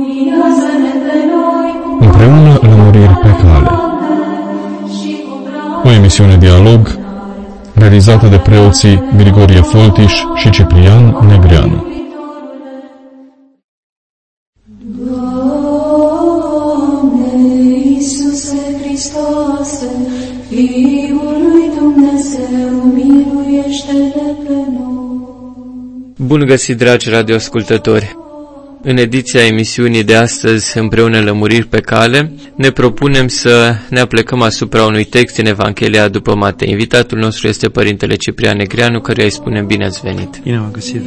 Împreună lămuriri pe cale. O emisiune dialog realizată de preoții Grigorie Foltiș și Ciprian Negreanu. Bun găsit, dragi radioascultători! În ediția emisiunii de astăzi, Împreună lămuriri pe cale, ne propunem să ne aplecăm asupra unui text din Evanghelia după Matei. Invitatul nostru este Părintele Ciprian Negreanu, căruia îi spunem bine ați venit. Bine v-am găsit!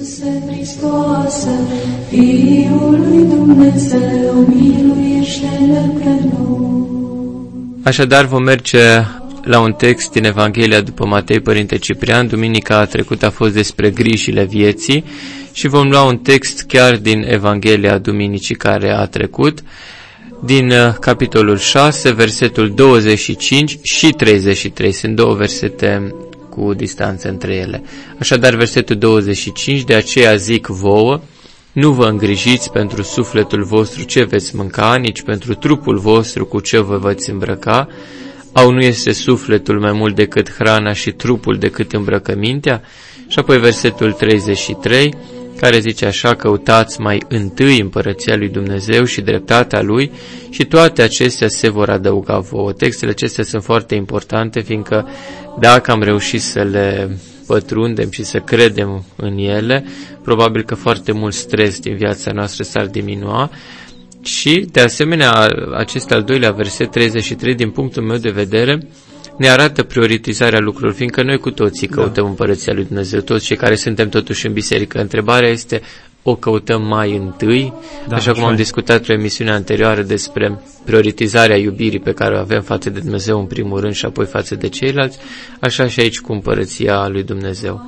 Așadar, vom merge la un text din Evanghelia după Matei, Părinte Ciprian. Duminica trecută a fost despre grijile vieții și vom lua un text chiar din Evanghelia duminicii care a trecut, din capitolul 6, versetul 25 și 33. Sunt două versete cu distanță între ele. Așadar, versetul 25, de aceea zic vouă, nu vă îngrijiți pentru sufletul vostru ce veți mânca, nici pentru trupul vostru cu ce vă veți îmbrăca. Au nu este sufletul mai mult decât hrana și trupul decât îmbrăcămintea? Și apoi versetul 33, care zice așa: căutați mai întâi împărăția lui Dumnezeu și dreptatea lui și toate acestea se vor adăuga vouă. Textele acestea sunt foarte importante, fiindcă dacă am reușit să le pătrundem și să credem în ele, probabil că foarte mult stres din viața noastră s-ar diminua. Și, de asemenea, acest al doilea verset 33, din punctul meu de vedere, ne arată prioritizarea lucrurilor, fiindcă noi cu toții căutăm împărăția lui Dumnezeu, toți cei care suntem totuși în biserică. Întrebarea este, o căutăm mai întâi? Așa cum am discutat pe emisiunea anterioară despre prioritizarea iubirii pe care o avem față de Dumnezeu în primul rând și apoi față de ceilalți, așa și aici cu împărăția lui Dumnezeu.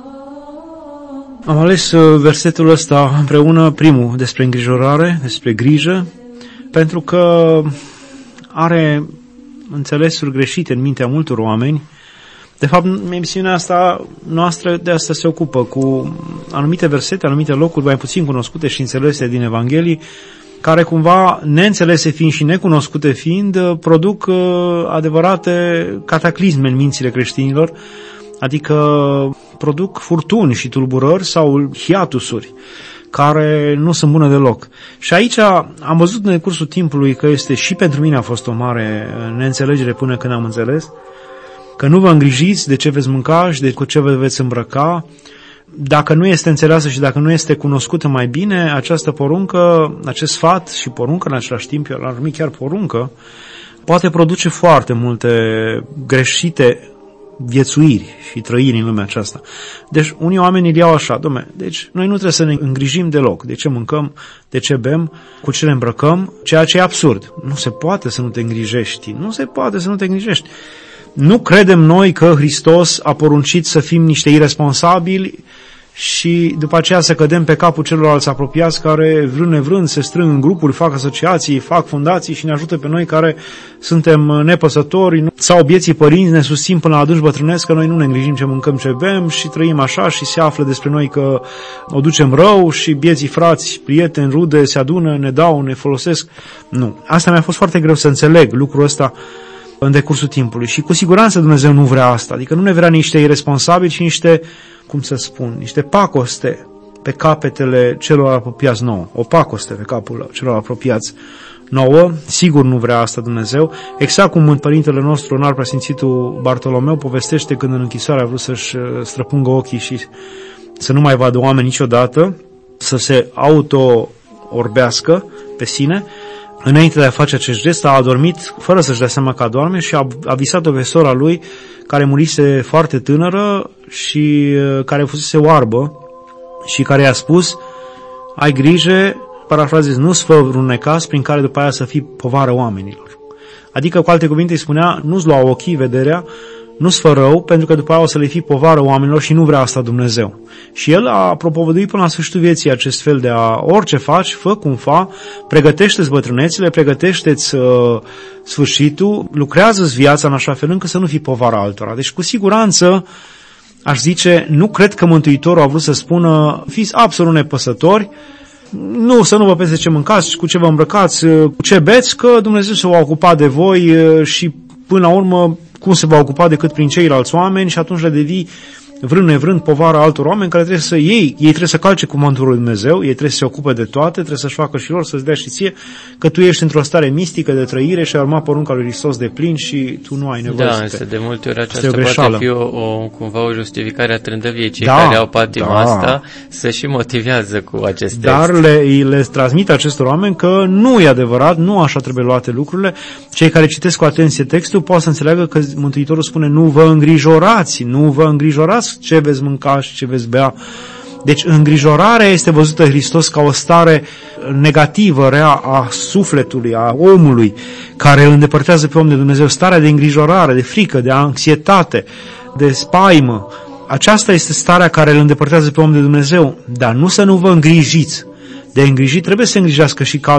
Am ales versetul ăsta împreună, primul, despre îngrijorare, despre grijă, pentru că are înțelesuri greșite în mintea multor oameni. De fapt, emisiunea asta noastră de asta se ocupă cu anumite versete, anumite locuri mai puțin cunoscute și înțelese din Evanghelii, care cumva, neînțelese fiind și necunoscute fiind, produc adevărate cataclisme în mințile creștinilor, adică produc furtuni și tulburări sau hiatusuri care nu sunt bune deloc. Și aici am văzut în decursul timpului că este și pentru mine a fost o mare neînțelegere până când am înțeles că nu vă îngrijiți de ce veți mânca și de cu ce vă veți îmbrăca. Dacă nu este înțeleasă și dacă nu este cunoscută mai bine, această poruncă, acest sfat și poruncă în același timp, eu l-am numit chiar poruncă, poate produce foarte multe greșite viețuiri și trăiri în lumea aceasta. Deci unii oameni îl iau așa, deci noi nu trebuie să ne îngrijim deloc de ce mâncăm, de ce bem, cu ce ne îmbrăcăm, ceea ce e absurd. Nu se poate să nu te îngrijești, nu se poate să nu te îngrijești. Nu credem noi că Hristos a poruncit să fim niște iresponsabili și după aceea să cădem pe capul celorlalți apropiați care, vrând nevrând, se strâng în grupuri, fac asociații, fac fundații și ne ajută pe noi care suntem nepăsători sau bieții părinți ne susțin până la adânci bătrânesc că noi nu ne îngrijim ce mâncăm, ce bem și trăim așa și se află despre noi că o ducem rău și bieții frați, prieteni, rude se adună, ne dau, ne folosesc. Nu. Asta mi-a fost foarte greu să înțeleg lucrul ăsta în decursul timpului și cu siguranță Dumnezeu nu vrea asta, adică nu ne vrea niște iresponsabili, ci niște, niște pacoste pe capetele celor apropiați nouă, o pacoste pe capul celor apropiați nouă, sigur nu vrea asta Dumnezeu, exact cum Părintele nostru, înalt preasfințitul Bartolomeu, povestește când în închisoare a vrut să-și străpungă ochii și să nu mai vadă oameni niciodată, să se auto-orbească pe sine. Înainte de a face acest gest, a adormit fără să-și dea seama că adorme și a visat-o pe sora lui, care murise foarte tânără și care fusese oarbă și care i-a spus: ai grijă, parafrazez, nu-ți fă vreun necaz prin care după aia să fii povară oamenilor. Adică, cu alte cuvinte, îi spunea, nu-ți lua ochii, vederea, nu-ți fă rău, pentru că după aia o să le fii povară oamenilor și nu vrea asta Dumnezeu. Și el a propovăduit până la sfârșitul vieții acest fel de orice faci, fă cum fa, pregătește-ți bătrânețile, pregătește-ți sfârșitul, lucrează-ți viața în așa fel încât să nu fii povara altora. Deci, cu siguranță, aș zice, nu cred că Mântuitorul a vrut să spună, fiți absolut nepăsători, să nu vă pese ce mâncați, cu ce vă îmbrăcați, cu ce beți, că Dumnezeu se va ocupa de voi și până la urmă cum se va ocupa decât prin ceilalți oameni și atunci le devii vrând nevrând povara altor oameni care trebuie să ei trebuie să calce cuvântul lui Dumnezeu, ei trebuie să se ocupe de toate, trebuie să-și facă și lor, să-ți dea și ție, că tu ești într-o stare mistică de trăire și ai urmat porunca lui Hristos de plin și tu nu ai nevoie însă de multe ori aceasta poate fi cumva o justificare a trândăviei. Cei care au patima asta să și motivează cu acest text. Dar le transmit acestor oameni că nu e adevărat, nu așa trebuie luate lucrurile. Cei care citesc cu atenție textul pot să înțeleagă că Mântuitorul spune nu vă îngrijorați ce veți mânca și ce veți bea. Deci îngrijorarea este văzută Hristos ca o stare negativă, rea a sufletului, a omului, care îl îndepărtează pe om de Dumnezeu. Starea de îngrijorare, de frică, de anxietate, de spaimă. Aceasta este starea care îl îndepărtează pe om de Dumnezeu. Dar nu să nu vă îngrijiți. De îngrijit trebuie să se îngrijească și ca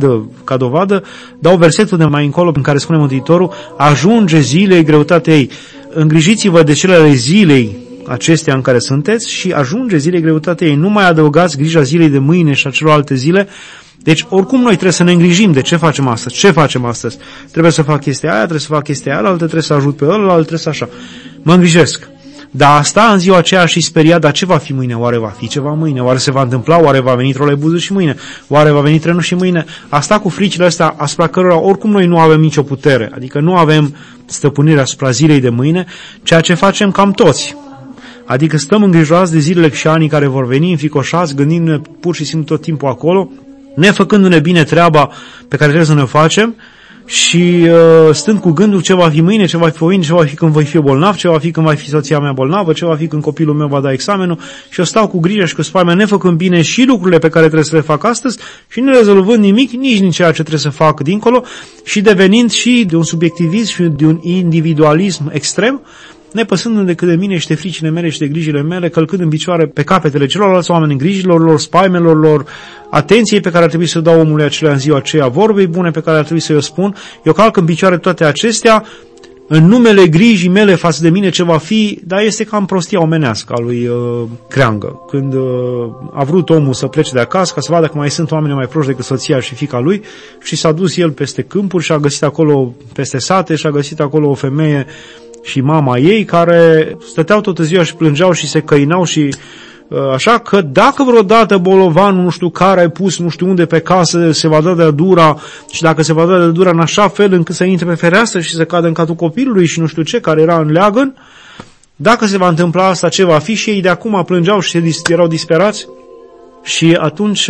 dovadă dau versetul de mai încolo în care spune Mântuitorul, ajunge zilei greutatea ei. Îngrijiți-vă de celelalte zilei acestea în care sunteți și ajunge zilei greutatea ei. Nu mai adăugați grija zilei de mâine și a celorlalte zile. Deci oricum noi trebuie să ne îngrijim de ce facem astăzi. Ce facem astăzi? Trebuie să fac chestia aia, trebuie să fac chestia aia, trebuie să ajut pe ăla, trebuie să așa. Mă îngrijesc. Dar asta în ziua aceea și speria, dar ce va fi mâine? Oare va fi ceva mâine? Oare se va întâmpla? Oare va veni trolebuzul și mâine? Oare va veni trenul și mâine? Asta cu fricile astea asupra cărora oricum noi nu avem nicio putere. Adică nu avem stăpânire asupra zilei de mâine, ceea ce facem cam toți. Adică stăm îngrijorați de zilele și anii care vor veni, înfricoșați, gândindu-ne pur și simplu tot timpul acolo, nefăcându-ne bine treaba pe care trebuie să ne facem și stând cu gândul ce va fi mâine, ce va fi mâine, ce va fi când voi fi bolnav, ce va fi când va fi soția mea bolnavă, ce va fi când copilul meu va da examenul și eu stau cu grijă și cu spaima nefăcând bine și lucrurile pe care trebuie să le fac astăzi și nu rezolvând nimic, nici din ceea ce trebuie să fac dincolo și devenind și de un subiectivism și de un individualism extrem, nepăsându-mi decât de mine și de fricile mele și de grijile mele, călcând în picioare pe capetele celorlalți oameni, în grijilor lor, spaimelor lor, atenției pe care ar trebui să o dau omului acelea în ziua aceea, vorbei bune pe care ar trebui să-i o spun. Eu calc în picioare toate acestea în numele grijii mele față de mine ce va fi, dar este cam prostia omenească a lui Creangă. Când a vrut omul să plece de acasă ca să vadă că mai sunt oameni mai proști decât soția și fiica lui și s-a dus el peste câmpuri și a găsit acolo peste sate și a găsit acolo o femeie și mama ei, care stăteau toată ziua și plângeau și se căinau și așa că dacă vreodată bolovanul nu știu care ai pus nu știu unde pe casă se va da de dura și dacă se va da de dura în așa fel încât să intre pe fereastră și să cadă în catul copilului și nu știu ce, care era în leagăn, dacă se va întâmpla asta, ce va fi? Și ei de acum plângeau și erau disperați. Și atunci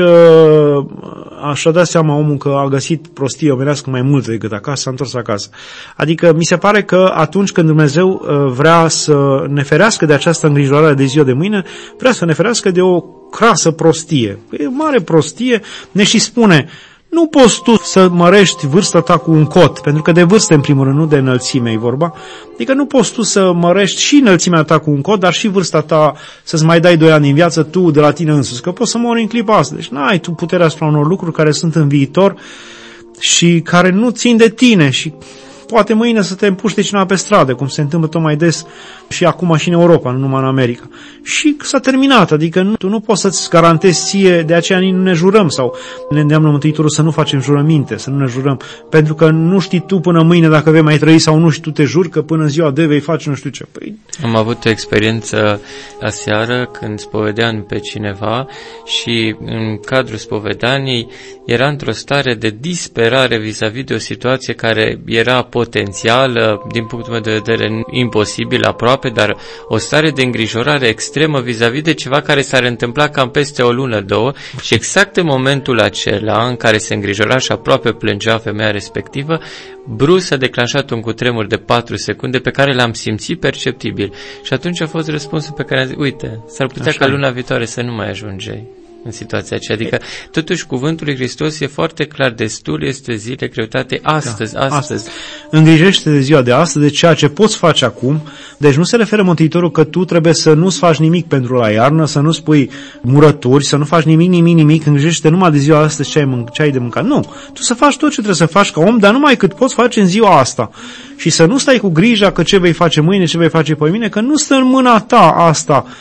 așa dat seama omul că a găsit prostie omenească mai mult decât acasă, s-a întors acasă. Adică mi se pare că atunci când Dumnezeu vrea să ne ferească de această îngrijorare de ziua de mâine, vrea să ne ferească de o crasă prostie. E o mare prostie, ne și spune, nu poți tu să mărești vârsta ta cu un cot, pentru că de vârstă în primul rând, nu de înălțime e vorba. Adică nu poți tu să mărești și înălțimea ta cu un cot, dar și vârsta ta să-ți mai dai 2 ani în viață tu de la tine însuți, că poți să mori în clipa asta. Deci n-ai tu puterea asupra unor lucruri care sunt în viitor și care nu țin de tine și poate mâine să te împuște cineva pe stradă, cum se întâmplă tot mai des și acum și în Europa, nu numai în America. Și s-a terminat, adică tu nu poți să-ți garantezi ție, de aceea nu ne jurăm sau ne îndeamnă Mântuitorul să nu facem jurăminte, să nu ne jurăm, pentru că nu știi tu până mâine dacă vei mai trăi sau nu și tu te juri că până în ziua de vei face nu știu ce. Păi... Am avut o experiență aseară când spovedeam pe cineva și în cadrul spovedaniei era într-o stare de disperare vis-a-vis de o situație care era potențială, din punctul meu de vedere imposibil aproape, dar o stare de îngrijorare extremă vis-a-vis de ceva care s-ar întâmpla cam peste o lună, 2 și exact în momentul acela în care se îngrijora și aproape plângea femeia respectivă, brusc a declanșat un cutremur de 4 secunde pe care l-am simțit perceptibil și atunci a fost răspunsul pe care am zis, uite, s-ar putea ca luna viitoare să nu mai ajungei în situația aceea. Adică, totuși, cuvântul lui Hristos e foarte clar, destul este zile greutate astăzi. Îngrijește de ziua de astăzi, de ceea ce poți face acum. Deci nu se referă Mântuitorul că tu trebuie să nu-ți faci nimic pentru la iarnă, să nu spui murături, să nu faci nimic, îngrijește numai de ziua astăzi ce ai de mâncat. Nu, tu să faci tot ce trebuie să faci ca om, dar numai cât poți face în ziua asta. Și să nu stai cu grija că ce vei face mâine, ce vei face poimine, că nu stă în mâna ta asta.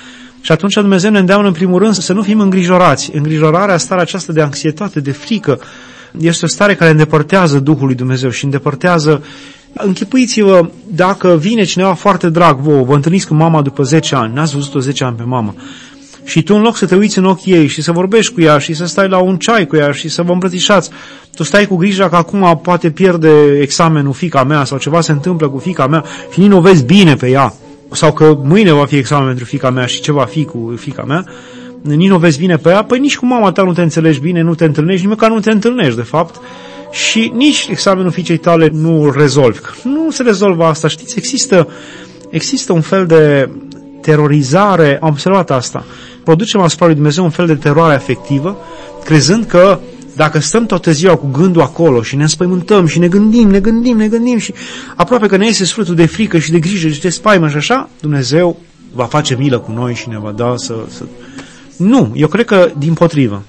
Și atunci Dumnezeu ne îndeamnă în primul rând să nu fim îngrijorați. Îngrijorarea, starea aceasta de anxietate, de frică, este o stare care îndepărtează Duhul lui Dumnezeu și îndepărtează. Închipuiți-vă, dacă vine cineva foarte drag vouă, vă întâlniți cu mama după 10 ani, n-ați văzut-o 10 ani pe mamă, și tu în loc să te uiți în ochii ei și să vorbești cu ea și să stai la un ceai cu ea și să vă îmbrățișați, tu stai cu grija că acum poate pierde examenul fiica mea sau ceva se întâmplă cu fiica mea și nici nu o vezi bine pe ea, sau că mâine va fi examen pentru fiica mea și ce va fi cu fiica mea, nici nu o vezi bine pe ea, păi nici cu mama ta nu te înțelegi bine, nu te întâlnești, nici măcar nu te întâlnești de fapt. Și nici examenul fiicei tale nu îl rezolvi. Nu se rezolvă asta, știți? Există un fel de terorizare, am observat asta. Producem asupra lui Dumnezeu un fel de teroare afectivă, crezând că dacă stăm toată ziua cu gândul acolo și ne înspăimântăm și ne gândim și aproape că ne iese sufletul de frică și de grijă și de spaimă și așa, Dumnezeu va face milă cu noi și ne va da să... Nu, eu cred că dimpotrivă.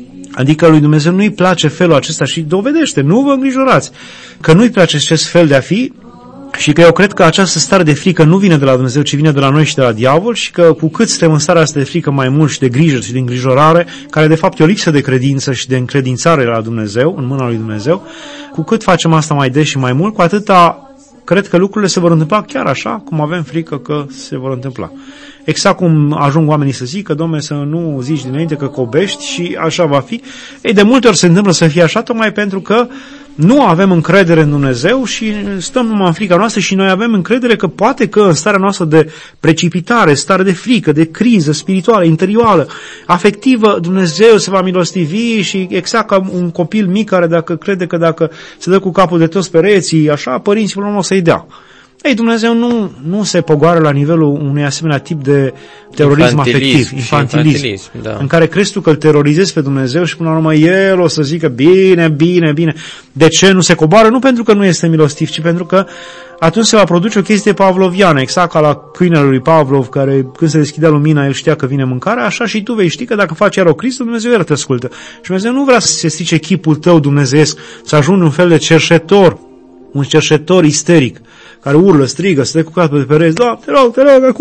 Adică lui Dumnezeu nu-i place felul acesta și dovedește, nu vă îngrijorați, că nu-i place acest fel de a fi și că eu cred că această stare de frică nu vine de la Dumnezeu, ci vine de la noi și de la diavol și că cu cât suntem în starea asta de frică mai mult și de grijă și de îngrijorare, care de fapt e o lipsă de credință și de încredințare la Dumnezeu, în mâna lui Dumnezeu, cu cât facem asta mai des și mai mult, cu atâta cred că lucrurile se vor întâmpla chiar așa cum avem frică că se vor întâmpla. Exact cum ajung oamenii să zică, Dom'le, să nu zici dinainte că cobești și așa va fi. Ei, de multe ori se întâmplă să fie așa, tocmai pentru că nu avem încredere în Dumnezeu și stăm numai în frica noastră și noi avem încredere că poate că în starea noastră de precipitare, stare de frică, de criză spirituală, interioară, afectivă, Dumnezeu se va milostivi și exact ca un copil mic care dacă crede că dacă se dă cu capul de toți pereții, așa, părinții până la urmă o să-i dea. Ei, Dumnezeu nu se pogoară la nivelul unui asemenea tip de terorism afectiv, infantilism, da. În care crezi tu că îl terorizezi pe Dumnezeu și până la urmă El o să zică bine. De ce nu se coboară? Nu pentru că nu este milostiv, ci pentru că atunci se va produce o chestie pavloviană, exact ca la câinele lui Pavlov, care când se deschidea lumina, el știa că vine mâncarea, așa și tu vei ști că dacă faci iar o criză, Dumnezeu iar te ascultă. Și Dumnezeu nu vrea să se strice chipul tău dumnezeiesc, să ajungi un fel de cerșetor, un cerșetor isteric, care urlă, strigă, stă cu capul de pereți, da, te rog,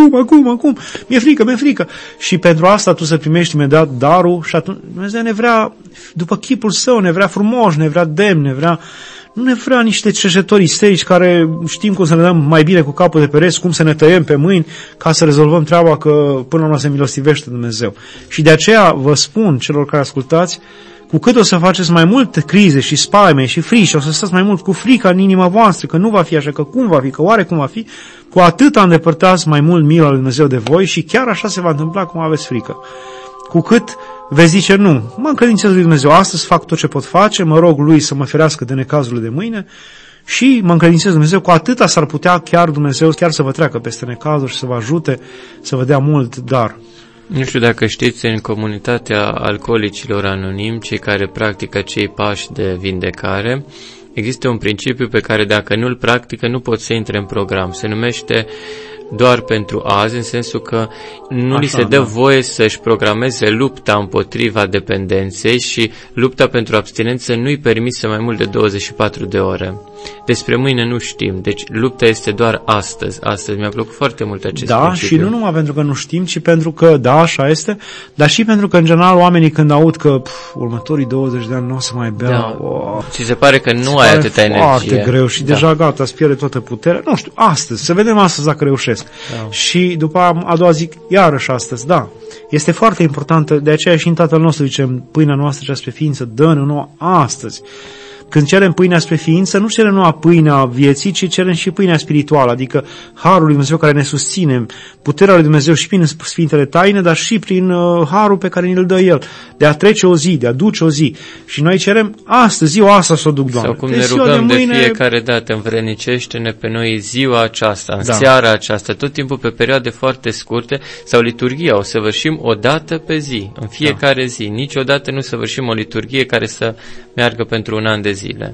acum, mi-e frică. Și pentru asta tu să primești imediat darul și atunci Dumnezeu ne vrea, după chipul său, ne vrea frumos, ne vrea demn, nu ne vrea niște cerșetori isterici care știm cum să ne dăm mai bine cu capul de pereți, cum să ne tăiem pe mâini ca să rezolvăm treaba că până la urmă se milostivește Dumnezeu. Și de aceea vă spun celor care ascultați, cu cât o să faceți mai multe crize și spaime și frici, o să stați mai mult cu frica în inima voastră, că nu va fi așa, că cum va fi, că oare cum va fi, cu atât îndepărtați mai mult mila lui Dumnezeu de voi și chiar așa se va întâmpla cum aveți frică. Cu cât veți zice, nu, mă încredințez lui Dumnezeu, astăzi fac tot ce pot face, mă rog lui să mă ferească de necazurile de mâine și mă încredințez Dumnezeu, cu atâta s-ar putea chiar Dumnezeu chiar să vă treacă peste necazuri și să vă ajute să vă dea mult dar. Nu știu dacă știți, în comunitatea alcoolicilor anonimi, cei care practică cei pași de vindecare, există un principiu pe care dacă nu-l practică nu pot să intre în program. Se numește doar pentru azi, în sensul că nu li se dă voie să-și programeze lupta împotriva dependenței și lupta pentru abstinență nu-i permisă mai mult de 24 de ore. Despre mâine nu știm, deci lupta este doar astăzi. Astăzi mi-a plăcut foarte mult acest principiu. Și nu numai pentru că nu știm, ci pentru că, da, așa este, dar și pentru că, în general, oamenii când aud că următorii 20 de ani nu o să mai bea, ți se pare că nu ai atâta energie. Foarte greu și deja gata, îți pierde toată puterea. Nu știu, astăzi, să vedem astăzi dacă reușesc. Da. Și după a doua zic, iarăși astăzi, da. Este foarte importantă, de aceea și în Tatăl nostru zicem, pâinea noastră cea spre ființă, dă-ne nouă astăzi. Când cerem pâinea spre ființă, nu cerem numai pâinea vieții, ci cerem și pâinea spirituală, adică Harul lui Dumnezeu care ne susține, puterea lui Dumnezeu și prin Sfintele Taine, dar și prin Harul pe care ne-l dă El, de a trece o zi, de a duce o zi. Și noi cerem astăzi, ziua asta să o duc, Doamne. Sau cum ne rugăm de fiecare dată, învrednicește-ne pe noi ziua aceasta, în seara aceasta, tot timpul pe perioade foarte scurte, sau liturghia, o săvârșim o dată pe zi, în fiecare zi. Niciodată nu săvârșim o liturghie care să meargă pentru un an de zile.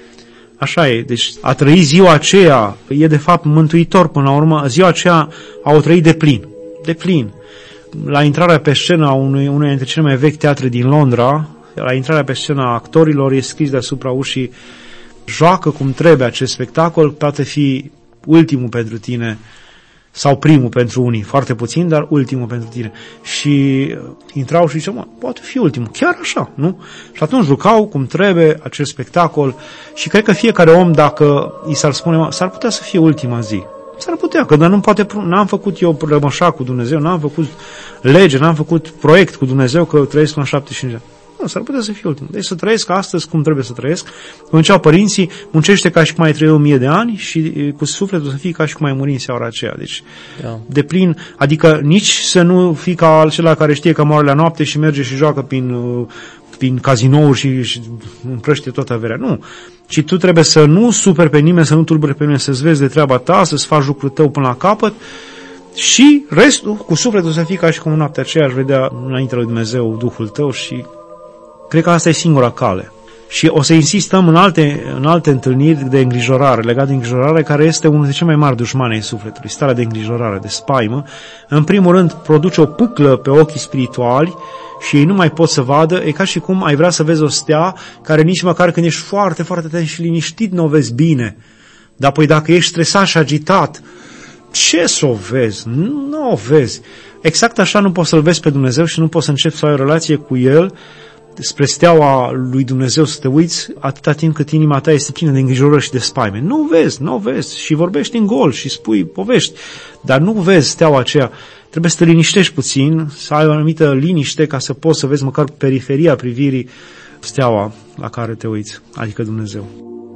Așa e, deci a trăi ziua aceea e de fapt mântuitor până la urmă, ziua aceea a o trăit de plin. La intrarea pe scenă a unei dintre cele mai vechi teatre din Londra, la intrarea pe scenă a actorilor e scris deasupra ușii, joacă cum trebuie acest spectacol, poate fi ultimul pentru tine sau primul pentru unii, foarte puțin, dar ultimul pentru tine. Și intrau și ziceau, poate fi ultimul, chiar așa, nu? Și atunci jucau cum trebuie acel spectacol și cred că fiecare om, dacă i s-ar spune, s-ar putea să fie ultima zi. S-ar putea, că n-am făcut eu rămășa cu Dumnezeu, n-am făcut lege, n-am făcut proiect cu Dumnezeu că trăiesc la 75 de ani. Nu, s-ar putea să fie ultimul. Deci să trăiesc astăzi cum trebuie să trăiesc. Cum ziceau părinții, muncește ca și cum ai trăi 1000 de ani și cu sufletul să fii ca și cum ai muri în seara aceea. Deci, de plin, adică nici să nu fii ca acela care știe că moare la noapte și merge și joacă prin cazinouri și împrăște toată averea. Nu. Ci tu trebuie să nu superi pe nimeni, să nu tulburi pe nimeni, să-ți vezi de treaba ta, să-ți faci lucrul tău până la capăt și restul, cu sufletul să fii ca și cum noaptea aceea aș vedea înainte lui Dumnezeu Duhul tău și cred că asta e singura cale. Și o să insistăm în alte întâlniri de îngrijorare, legat de îngrijorare, care este unul dintre cele mai mari dușmane ai sufletului, starea de îngrijorare, de spaimă. În primul rând, produce o pâclă pe ochii spirituali și ei nu mai pot să vadă. E ca și cum ai vrea să vezi o stea care nici măcar când ești foarte, foarte atent și liniștit nu o vezi bine. Dar apoi dacă ești stresat și agitat, ce să o vezi? Nu o vezi. Exact așa nu poți să-L vezi pe Dumnezeu și nu poți să începi să ai o relație cu El spre steaua lui Dumnezeu să te uiți atâta timp cât inima ta este plină de îngrijorări și de spaime. Nu vezi și vorbești în gol și spui povești, dar nu vezi steaua aceea. Trebuie să te liniștești puțin, să ai o anumită liniște ca să poți să vezi măcar periferia privirii steaua la care te uiți, adică Dumnezeu.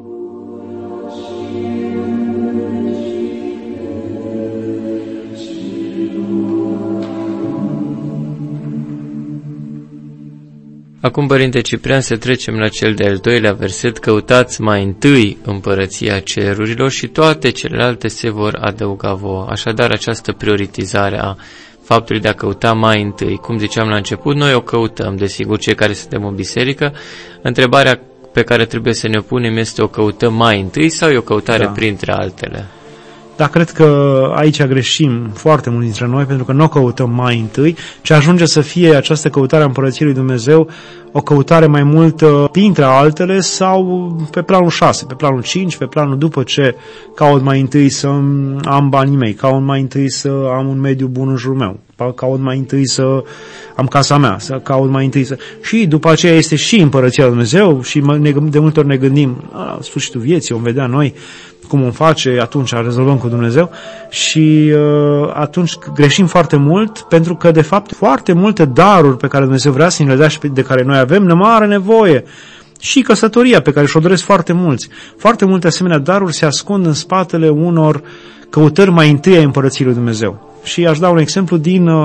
Acum, Părinte Ciprian, să trecem la cel de-al doilea verset. Căutați mai întâi împărăția cerurilor și toate celelalte se vor adăuga vouă. Așadar, această prioritizare a faptului de a căuta mai întâi, cum ziceam la început, noi o căutăm, desigur, cei care suntem în biserică. Întrebarea pe care trebuie să ne punem este: o căutăm mai întâi sau e o căutare printre altele? Dar cred că aici greșim foarte mult dintre noi, pentru că nu o căutăm mai întâi, ci ajunge să fie această căutare a Împărăției lui Dumnezeu o căutare mai mult printre altele sau pe planul 6, pe planul 5, pe planul după ce caut mai întâi să am banii mei, caut mai întâi să am un mediu bun în jurul meu, caut mai întâi să am casa mea, să caut mai întâi să... Și după aceea este și Împărăția lui Dumnezeu și de multe ori ne gândim, la sfârșitul vieții vom vedea noi cum o face, atunci rezolvăm cu Dumnezeu și atunci greșim foarte mult, pentru că de fapt foarte multe daruri pe care Dumnezeu vrea să ne le dea și de care noi avem mare nevoie. Și căsătoria pe care și-o doresc foarte mulți. Foarte multe asemenea daruri se ascund în spatele unor căutări mai întâi a Împărăției lui Dumnezeu. Și aș da un exemplu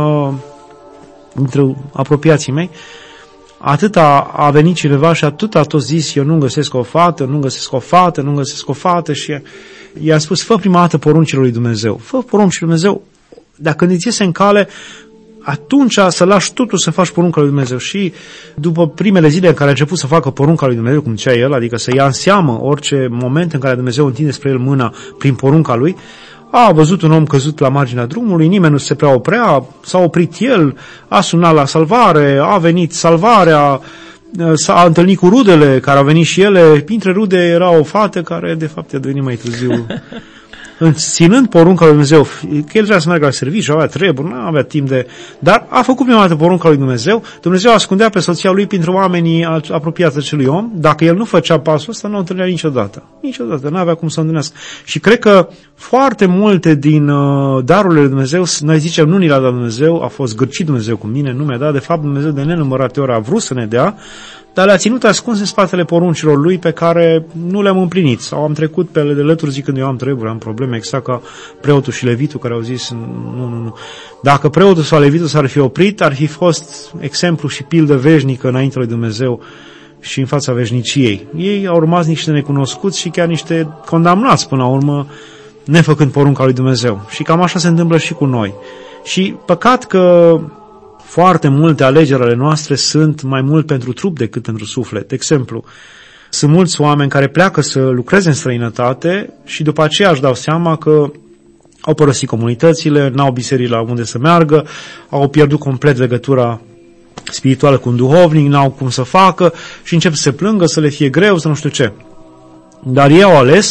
dintre apropiații mei. Atâta a venit cineva și atât a tot zis: eu nu găsesc o fată, nu găsesc o fată, nu găsesc o fată. Și i-a spus: fă prima dată poruncile lui Dumnezeu. Fă poruncile lui Dumnezeu. Dacă îți iese în cale, atunci să lași totul să faci porunca lui Dumnezeu. Și după primele zile în care a început să facă porunca lui Dumnezeu, cum zicea el, adică să ia în seamă orice moment în care Dumnezeu întinde spre el mâna prin porunca lui, a văzut un om căzut la marginea drumului, nimeni nu se prea oprea, s-a oprit el, a sunat la salvare, a venit salvarea, s-a întâlnit cu rudele care au venit și ele. Printre rude era o fată care de fapt a devenit mai târziu. Ținând porunca lui Dumnezeu, că el trebuia să meargă la serviciu, avea treburi, nu avea timp de... Dar a făcut prima dată porunca lui Dumnezeu. Dumnezeu ascundea pe soția lui printre oamenii apropiați acelui om. Dacă el nu făcea pasul ăsta, nu o întâlnea niciodată. Niciodată, nu avea cum să o întâlnească. Și cred că foarte multe din darurile lui Dumnezeu, noi zicem, nu ni le-a dat Dumnezeu, a fost gârcit Dumnezeu cu mine, nu mi-a dat. De fapt, Dumnezeu de nenumărate ori a vrut să ne dea, dar le-a ținut ascuns în spatele poruncilor lui pe care nu le-am împlinit. Sau am trecut pe ele de lături zicând: eu am treburi, am probleme, exact ca preotul și levitul care au zis nu. Dacă preotul sau levitul s-ar fi oprit, ar fi fost exemplu și pildă veșnică înainte lui Dumnezeu și în fața veșniciei. Ei au rămas niște necunoscuți și chiar niște condamnați până la urmă, nefăcând porunca lui Dumnezeu. Și cam așa se întâmplă și cu noi. Și păcat că foarte multe alegeri ale noastre sunt mai mult pentru trup decât pentru suflet. De exemplu, sunt mulți oameni care pleacă să lucreze în străinătate și după aceea își dau seama că au părăsit comunitățile, n-au biserici la unde să meargă, au pierdut complet legătura spirituală cu un duhovnic, n-au cum să facă și încep să se plângă, să le fie greu, să nu știu ce. Dar ei au ales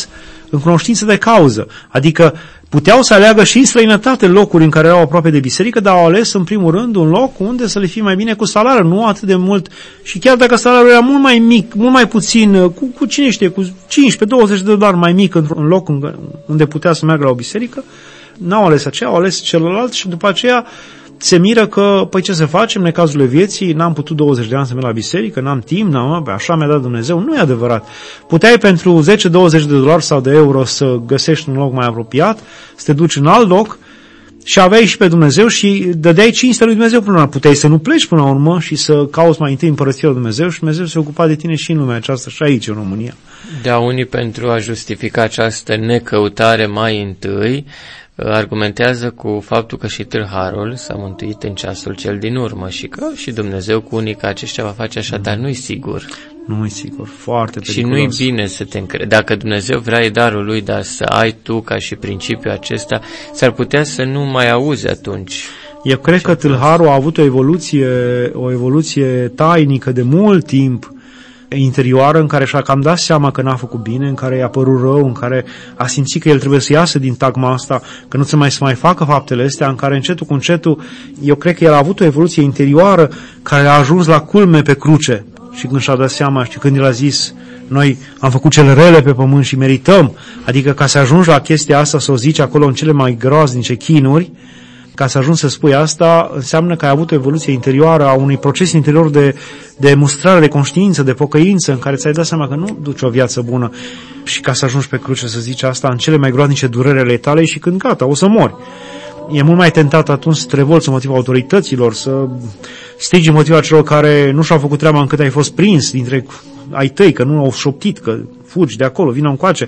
în cunoștință de cauză. Adică puteau să aleagă și în străinătate locuri în care erau aproape de biserică, dar au ales în primul rând un loc unde să le fie mai bine cu salariul, nu atât de mult. Și chiar dacă salariul era mult mai mic, mult mai puțin, cu cine știe, cu $15-20 mai mic într-un loc unde putea să meargă la o biserică, n-au ales aceea, au ales celălalt și după aceea se miră că, păi ce să facem, necazurile vieții, n-am putut 20 de ani să merg la biserică, n-am timp, așa mi-a dat Dumnezeu. Nu e adevărat. Puteai pentru $10-20 sau de euro să găsești un loc mai apropiat, să te duci în alt loc și aveai și pe Dumnezeu și dădeai cinstea lui Dumnezeu până la urmă. Puteai să nu pleci până la urmă și să cauți mai întâi împărăția lui Dumnezeu și Dumnezeu se ocupa de tine și în lumea aceasta și aici, în România. Da, unii pentru a justifica această necăutare mai întâi, argumentează cu faptul că și tâlharul s-a mântuit în ceasul cel din urmă și că și Dumnezeu cu unii ca aceștia va face așa, dar nu-i sigur. Nu-i sigur, foarte periculos. Și nu-i bine să te încrezi. Dacă Dumnezeu vrea darul lui, dar să ai tu ca și principiul acesta, s-ar putea să nu mai auzi atunci. Eu cred că tâlharul a avut o evoluție tainică de mult timp, interioară, în care și-a cam dat seama că n-a făcut bine, în care i-a părut rău, în care a simțit că el trebuie să iasă din tagma asta, că nu se mai facă faptele astea, în care încetul cu încetul, eu cred că el a avut o evoluție interioară care a ajuns la culme pe cruce. Și când și-a dat seama și când el a zis, noi am făcut cele rele pe pământ și merităm, adică ca să ajungi la chestia asta, să o zici acolo în cele mai groaznice chinuri, ca să ajungi să spui asta, înseamnă că ai avut o evoluție interioară a unui proces interior de mustrare, de conștiință, de pocăință, în care ți-ai dat seama că nu duci o viață bună. Și ca să ajungi pe cruce să zici asta în cele mai groaznice dureri ale tale și când gata, o să mori. E mult mai tentat atunci să te revolți împotriva autorităților, să strigi împotriva celor care nu și-au făcut treaba încât ai fost prins dintre ai tăi, că nu au șoptit, că fugi de acolo, vină încoace.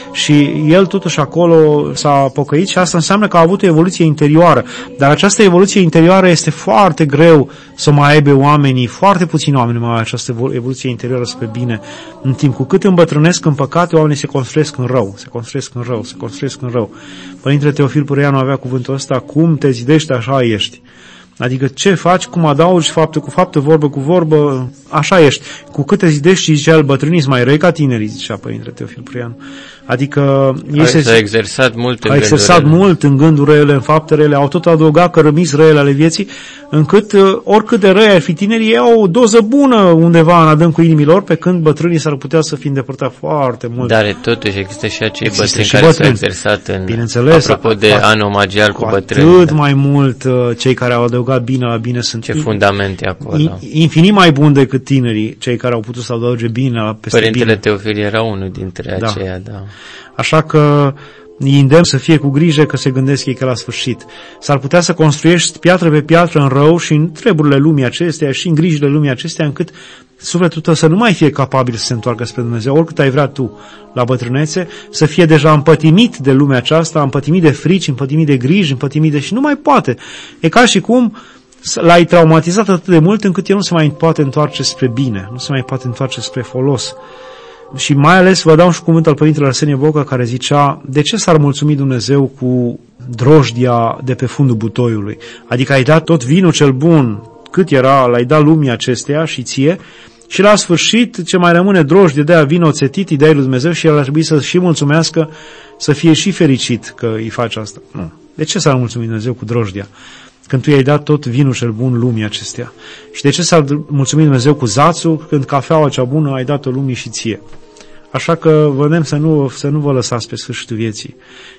Și el totuși acolo s-a pocăit și asta înseamnă că a avut o evoluție interioară. Dar această evoluție interioară este foarte greu să o mai aibă oamenii, foarte puțini oameni mai au această evoluție interioară spre bine. În timp cu cât îmbătrânesc în păcate, oamenii se construiesc în rău, se construiesc în rău. Părintele Teofil Pârâianu avea cuvântul ăsta, cum te zidești, așa ești. Adică ce faci, cum adaugi fapte cu fapte, vorbă cu vorbă, așa ești. Cu cât te zidești și zicea el, bătrâniți mai răi ca tinerii, zicea Părintele Teofil Pârâianu. Adică s-a exersat mult în gândurile, în faptele, au tot adăugat cărămiți răile ale vieții, încât oricât de răi ar fi tinerii, ei au o doză bună undeva în adâncul inimilor, pe când bătrânii s-ar putea să fi îndepărtat foarte mult. Dar totuși există și acei bătrâni care s-au exersat în, bineînțeles, apropo de anul magiar cu bătrâni. Atât mai mult cei care au adăugat bine la bine sunt fundamente acolo. Infinit mai buni decât tinerii, cei care au putut să adauge bine la peste Părintele bine. Teofil era unul dintre aceia, da. Așa că îi îndemn să fie cu grijă că se gândesc ei că la sfârșit. S-ar putea să construiești piatră pe piatră în rău și în treburile lumii acesteia și în grijile lumii acesteia, încât sufletul tău să nu mai fie capabil să se întoarcă spre Dumnezeu, oricât ai vrea tu la bătrânețe, să fie deja împătimit de lumea aceasta, împătimit de frici, împătimit de griji, împătimit de... și nu mai poate. E ca și cum l-ai traumatizat atât de mult încât el nu se mai poate întoarce spre bine, nu se mai poate întoarce spre folos. Și mai ales vă dau și cuvânt al Părintele Arsenie Boca, care zicea, de ce s-ar mulțumi Dumnezeu cu drojdia de pe fundul butoiului? Adică ai dat tot vinul cel bun, cât era, l-ai dat lumii acesteia și ție, și la sfârșit ce mai rămâne drojdie de aia vin oțetit, îi dai lui Dumnezeu și el ar trebui să și mulțumească, să fie și fericit că îi face asta. Nu. De ce s-ar mulțumi Dumnezeu cu drojdia? Când tu i-ai dat tot vinul cel bun lumii acestea. Și de ce s-ar mulțumi Dumnezeu cu zațul când cafeaua cea bună ai dat-o lumii și ție? Așa că vă îndemn să nu vă lăsați pe sfârșitul vieții.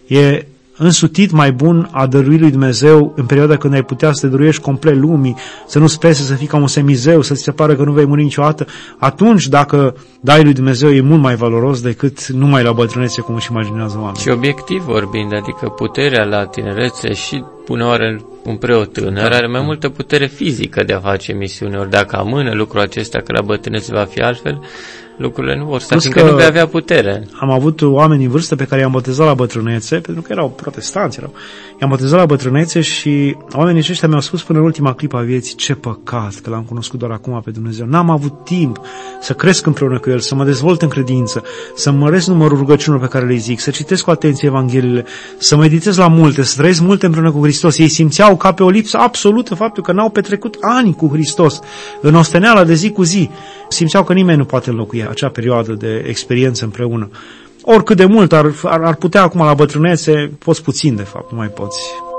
E însutit mai bun a dărui lui Dumnezeu în perioada când ai putea să te dăruiești complet lumii, să nu-ți pese să fii ca un semizeu, să ți se pare că nu vei muri niciodată. Atunci, dacă dai lui Dumnezeu, e mult mai valoros decât numai la bătrânețe, cum își imaginează oamenii. Și obiectiv vorbind, adică puterea la tinerețe și uneori un preot tânăr are mai multă putere fizică de a face misiune, ori dacă amână lucrul acesta că la bătrânețe va fi altfel, lucrurile nu vor sta, fiindcă nu vei avea putere. Am avut oameni în vârstă pe care i-am botezat la bătrânețe, pentru că erau protestanți, i-am botezat la bătrânețe și oamenii aceștia mi-au spus până în ultima clipă a vieții, ce păcat că l-am cunoscut doar acum pe Dumnezeu. N-am avut timp să cresc împreună cu El, să mă dezvolt în credință, să măresc numărul rugăciunilor pe care le zic, să citesc cu atenție Evangheliile, să meditez la multe, să trăiesc multe împreună cu Hristos. Ei simțeau ca pe o lipsă absolută faptul că n-au petrecut ani cu Hristos, în osteneala de zi cu zi. Simțeau că nimeni nu poate înlocui acea perioadă de experiență împreună. oricât de mult ar putea acum la bătrânețe, poți puțin de fapt, nu mai poți.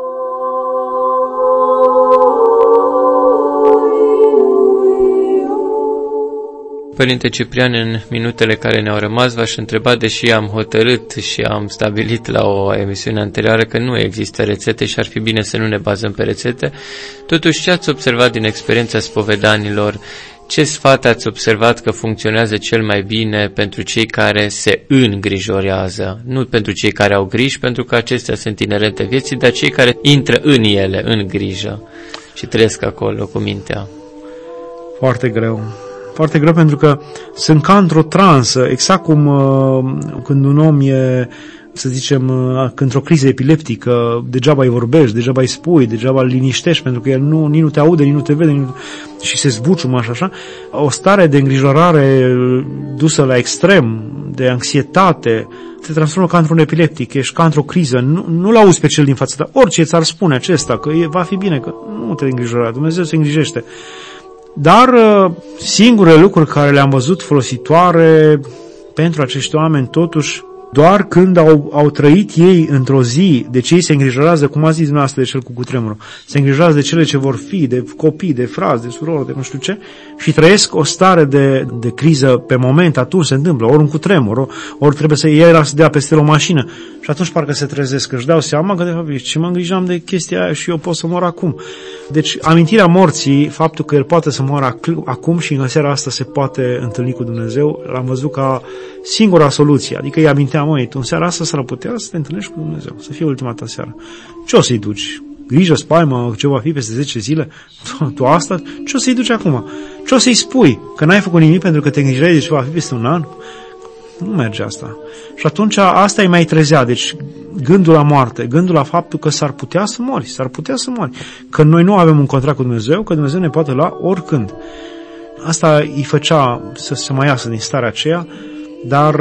Părinte Ciprian, în minutele care ne-au rămas, v-aș întreba, deși am hotărât și am stabilit la o emisiune anterioară că nu există rețete și ar fi bine să nu ne bazăm pe rețete, totuși ce ați observat din experiența spovedanilor? Ce sfat ați observat că funcționează cel mai bine pentru cei care se îngrijorează? Nu pentru cei care au griji, pentru că acestea sunt inerente vieții, dar cei care intră în ele, în grijă și trăiesc acolo cu mintea. Foarte greu. Foarte greu pentru că sunt ca într-o transă, exact cum când un om e, să zicem, într-o criză epileptică, degeaba îi vorbești, degeaba îi spui, degeaba îl liniștești, pentru că el nici nu te aude, nici nu te vede, și se zbuciumă așa. O stare de îngrijorare dusă la extrem, de anxietate, te transformă ca într-un epileptic, ești ca într-o criză, nu-l auzi pe cel din față ta. Orice ți-ar spune acesta, că va fi bine, că nu te îngrijora, Dumnezeu se îngrijește. Dar singurele lucruri care le-am văzut folositoare pentru acești oameni, totuși, doar când au trăit ei într-o zi, deci ei se îngrijorează, cum a zis dumneavoastră, de cel cu cutremurul, se îngrijorează de cele ce vor fi, de copii, de frați, de surori, de nu știu ce, și trăiesc o stare de criză pe moment, atunci se întâmplă, ori un cutremur, ori trebuie să iei să dea peste o mașină, și atunci parcă se trezesc, își dau seama că de fapt ce mă îngrijam de chestia aia și eu pot să mor acum. Deci amintirea morții, faptul că el poate să moară acum și în seara asta se poate întâlni cu Dumnezeu, l-am văzut ca singura soluție, adică îi amintea, măi, tu în seara asta s-ar putea să te întâlnești cu Dumnezeu, să fie ultima ta seară. Ce o să-i duci? Grijă, spaimă, ce va fi peste 10 zile? Tu asta? Ce o să-i duci acum? Ce o să-i spui? Că n-ai făcut nimic pentru că te îngrijerai de ce va fi peste un an? Nu merge asta. Și atunci asta îi mai trezea, deci gândul la moarte, gândul la faptul că s-ar putea să mori, că noi nu avem un contract cu Dumnezeu, că Dumnezeu ne poate lua oricând. Asta îi făcea să se mai iasă din starea aceea, dar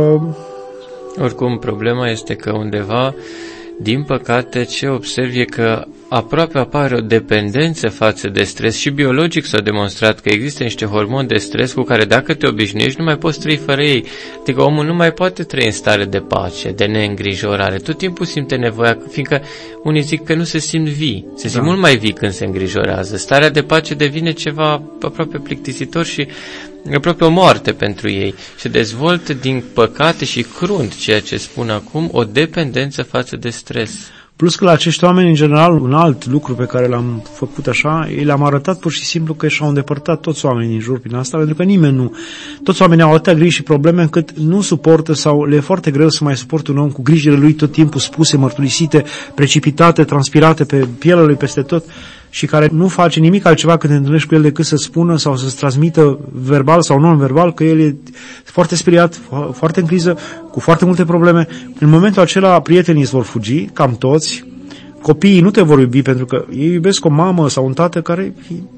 oricum, problema este că undeva, din păcate, ce observ e că aproape apare o dependență față de stres și biologic s-a demonstrat că există niște hormoni de stres cu care dacă te obișnuiești nu mai poți trăi fără ei. Adică omul nu mai poate trăi în stare de pace, de neîngrijorare. Tot timpul simte nevoia, fiindcă unii zic că nu se simt vii. Se simt mult mai vii când se îngrijorează. Starea de pace devine ceva aproape plictisitor și aproape o moarte pentru ei și dezvoltă din păcate și crunt, ceea ce spun acum, o dependență față de stres. Plus că la acești oameni, în general, un alt lucru pe care l-am făcut așa, le-am arătat pur și simplu că și-au îndepărtat toți oamenii din jur prin asta, pentru că nimeni nu. Toți oamenii au atâtea griji și probleme încât nu suportă sau le e foarte greu să mai suportă un om cu grijile lui tot timpul spuse, mărturisite, precipitate, transpirate pe pielea lui peste tot și care nu face nimic altceva când te întâlnești cu el decât să spună sau să-ți transmită verbal sau non-verbal că el e foarte speriat, foarte în criză, cu foarte multe probleme. În momentul acela prietenii îți vor fugi, cam toți, copiii nu te vor iubi pentru că ei iubesc o mamă sau un tată care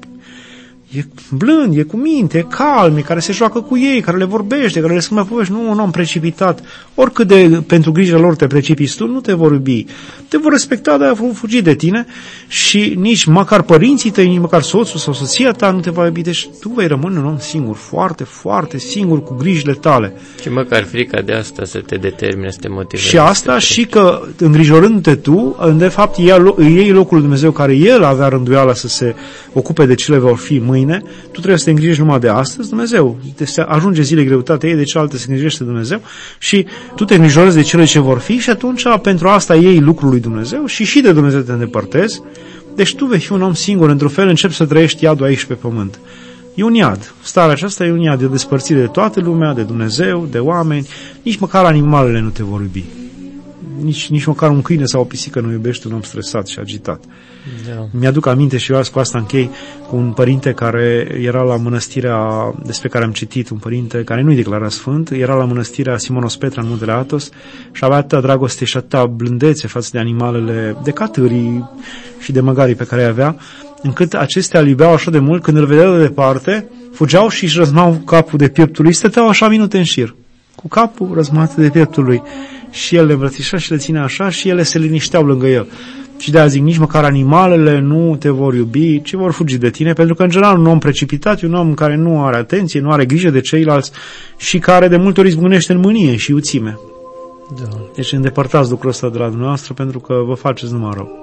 e blând, e cu minte, e calm, care se joacă cu ei, care le vorbește, care le spune povești, nu un om precipitat. Oricât de pentru grijă lor te precipiți tu, nu te vor iubi. Te vor respecta, dar vor fugi de tine și nici măcar părinții tăi, nici măcar soțul sau soția ta nu te va iubi. Deci tu vei rămâne un om singur, foarte, foarte singur cu grijile tale. Și măcar frica de asta să te determine, să te motiveze. Și asta și că îngrijorându-te tu, de fapt iei locul lui Dumnezeu care el avea rânduiala să se ocupe de cele vor fi mâine, tu trebuie să te îngrijești numai de astăzi, Dumnezeu. Ajunge zile greutatea ei, de cealaltă se îngrijește Dumnezeu și tu te îngrijorezi de cele ce vor fi și atunci pentru asta iei lucrul lui Dumnezeu și de Dumnezeu te îndepărtezi. Deci tu vei fi un om singur, într-un fel începi să trăiești iadul aici pe pământ. E un iad. Starea aceasta e un iad de despărțire de toată lumea, de Dumnezeu, de oameni. Nici măcar animalele nu te vor iubi. Nici măcar un câine sau o pisică nu iubește un om stresat și agitat. Da. Mi-aduc aminte și eu azi cu asta închei cu un părinte care era la mănăstirea despre care am citit, un părinte care nu-i declara sfânt, era la mănăstirea Simonos Petra în Muntele Athos și avea atâta dragoste și atâta blândețe față de animalele, de catârii și de măgarii pe care îi avea, încât acestea îl iubeau așa de mult, când îl vedeau de departe, fugeau și își răzmau capul de pieptul lui, stăteau așa minute în șir, cu capul răzmat de pieptul lui. Și el le îmbrățișa și le ținea așa și ele se linișteau lângă el. Și de-aia zic, nici măcar animalele nu te vor iubi, ci vor fugi de tine, pentru că în general un om precipitat e un om care nu are atenție, nu are grijă de ceilalți și care de multe ori izbucnește în mânie și iuțime. Da. Deci îndepărtați lucrul ăsta de la dumneavoastră pentru că vă faceți numai rău.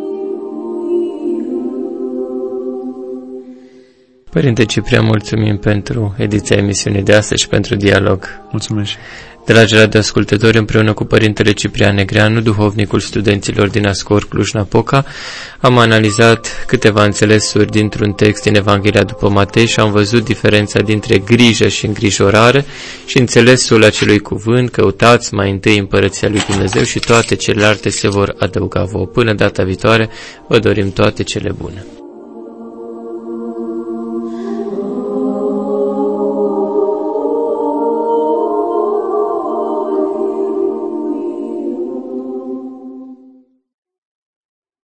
Părinte Ciprian, mulțumim pentru ediția emisiunii de astăzi și pentru dialog. Mulțumesc. Dragi radioascultători, împreună cu Părintele Ciprian Negreanu, duhovnicul studenților din Ascor Cluj-Napoca, am analizat câteva înțelesuri dintr-un text din Evanghelia după Matei și am văzut diferența dintre grijă și îngrijorare și înțelesul acelui cuvânt: căutați mai întâi împărăția lui Dumnezeu și toate celelalte se vor adăuga vouă. Până data viitoare, vă dorim toate cele bune.